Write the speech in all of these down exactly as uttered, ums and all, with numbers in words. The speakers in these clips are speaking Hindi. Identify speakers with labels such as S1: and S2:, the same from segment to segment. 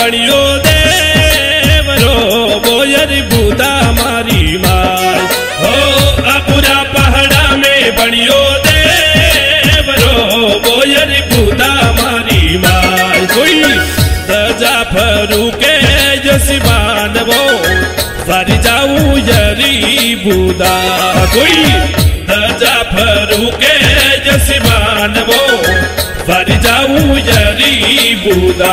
S1: बनियो देवरो बोयर बूदा मारी माय हो अपुरा पहाड़ा में बनियो देवरो बोयर बूदा मारी माय कोई दजा फरू के जसमान वो फर जाऊं यरी बूदा कोई दजा फरू के जसमान वो फर जाऊं यरी बूदा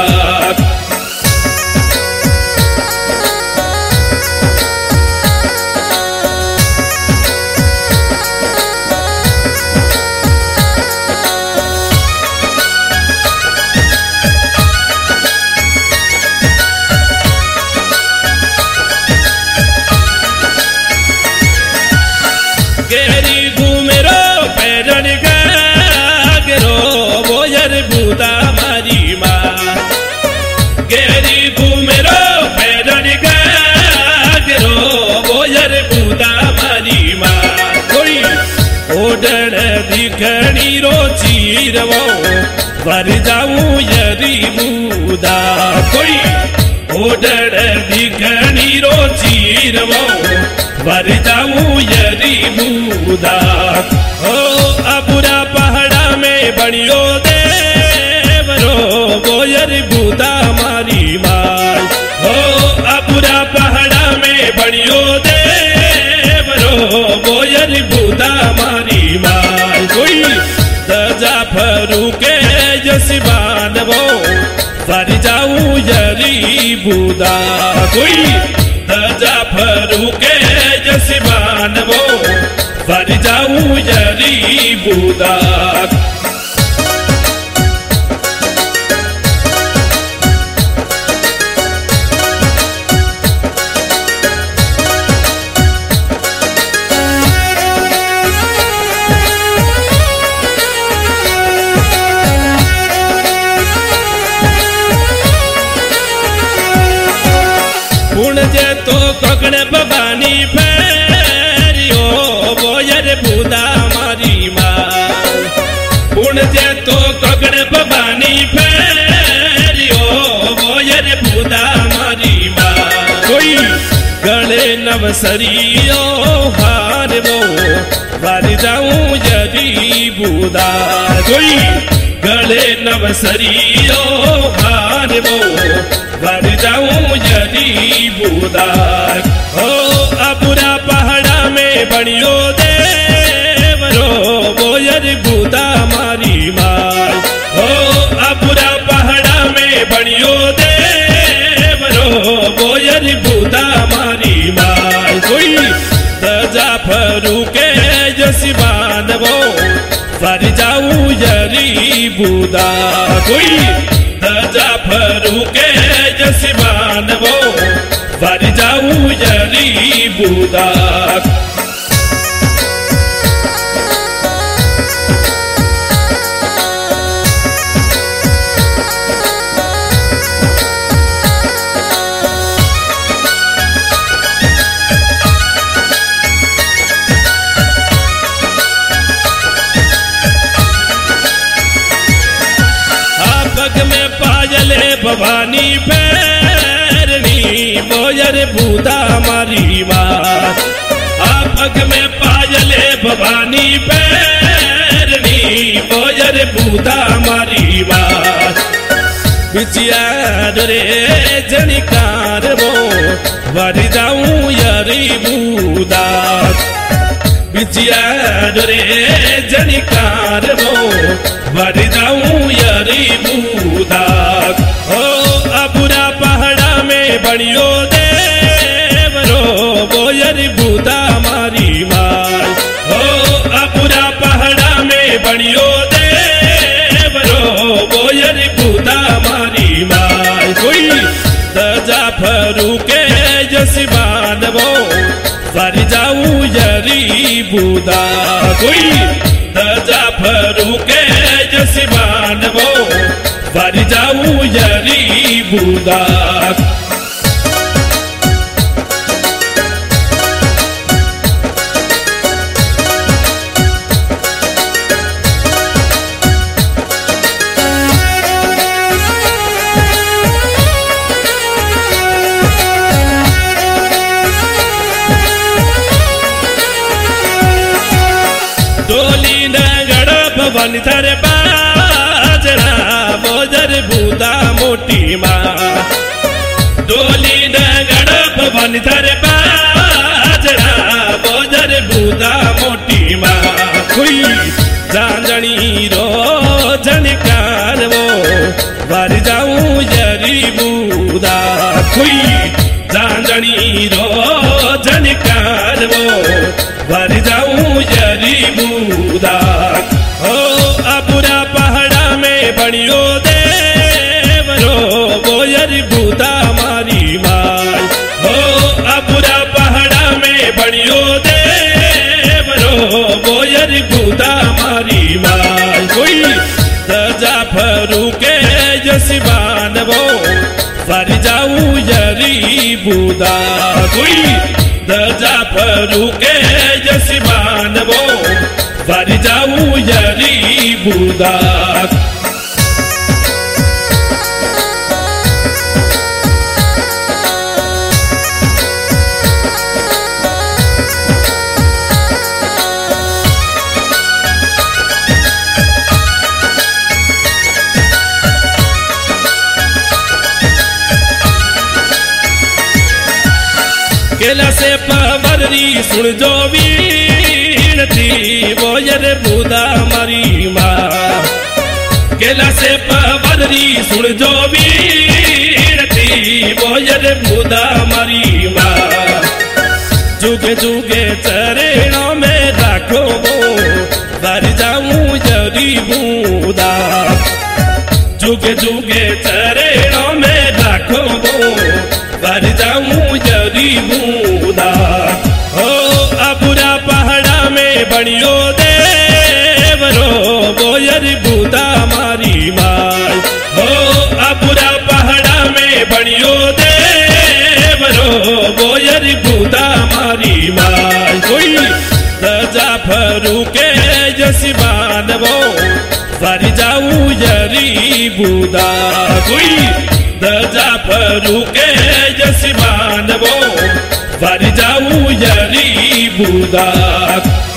S1: गेरी घूमेरो पैरन गागरो बोयर बूदा मारी माँ गेरी घूमेरो पैरन गागरो बोयर बूदा मारी माँ कोई ओडर दिखनी रो चीरवो वर जाऊं यरी बूदा कोई ओडर दिखनी रो चीरवो वर जाऊं यरी बूदा हो अपुरा पहाड़ा में बनियो देवरो बोयर बूदा मारी माय हो अपुरा पहाड़ा में बनियो देवरो बोयर बूदा मारी माय कोई दजा फरू के जसमान वो फर जाऊं यरी बूदा कोई दजा फरू के जसमान वो फर जाऊं यरी बूदा पुण जे तो कगण भवानी फेरियो बोयर बूदा मारी माँ पुण जे तो कगण भवानी फेरियो बोयर बूदा मारी माँ कोई गले नवसरियो हार वो वर जाऊं यरी बूदा कोई गले नवसरियो हार वो वर जाऊं यरी बूदा हो अपुरा पहाड़ा में बनियो देवरो बोयर बूदा मारी माय हो अपुरा पहाड़ा में बनियो देवरो बोयर बूदा मारी माय कोई दजा फरू के जसमान वो फर जाऊं यरी बूदा कोई दजा फरू के जसमान वो फर जाऊं यरी बूदा भवानी पैरनी बोयर बूदा मारी माँ आपक में पायले भवानी पैरनी बोयर बूदा मारी माँ बिचिया रे जनिकार वो वर जाऊं यरी बूदा बिचिया रे जनिकार वो वर जाऊं यरी बूदा हो अपुरा पहाड़ा में बनियो देवरो बोयर बूदा मारी माय हो अपुरा पहाड़ा में बनियो देवरो बोयर बूदा मारी माय कोई दजा फरू के जसमान वो फर जाऊं यरी बूदा कोई दजा फरू के जसमान वो फर जाऊं यरी बूदा बन थर बाजरा बोजर बूदा मोटी माँ डोली न गड़प बन थर बाजरा बोजर बूदा मोटी माँ कोई जांजनी रो जनकार वो वर जाऊं जरी बूदा कोई जांजनी रो जनकार वो वर जाऊं जरी बूदा हो अपुरा पहाड़ा में बनियो देवरो बोयर बूदा मारी माल हो अपुरा पहाड़ा में बनियो देवरो बोयर बूदा मारी माल कोई जाफरू के जसबान वो वर जाऊं जरी बूदा कोई जाफरू के जसबान वो वर जाऊं जरी बूदा केला से पवरी सुन जो वीण थी बोयर बूदा मारी माँ केला से पवरी सुन जो वीण थी बोयर बूदा मारी माँ जुगे जुगे चरणों में राखो वो वर जाऊं जरी बूदा जुगे जुगे चरणों में राखो वो वर जाऊं जरी बूदा हो अपुरा पहाड़ा में बनियो देवरो बोयर बूदा मारी माल हो अपुरा पहाड़ा में बनियो देवरो बोयर बूदा मारी माल कोई जाफरू के जसबान वो वर जाऊं जरी बूदा कोई जाफरू के जसबान वो वर जाऊं जरी बूदा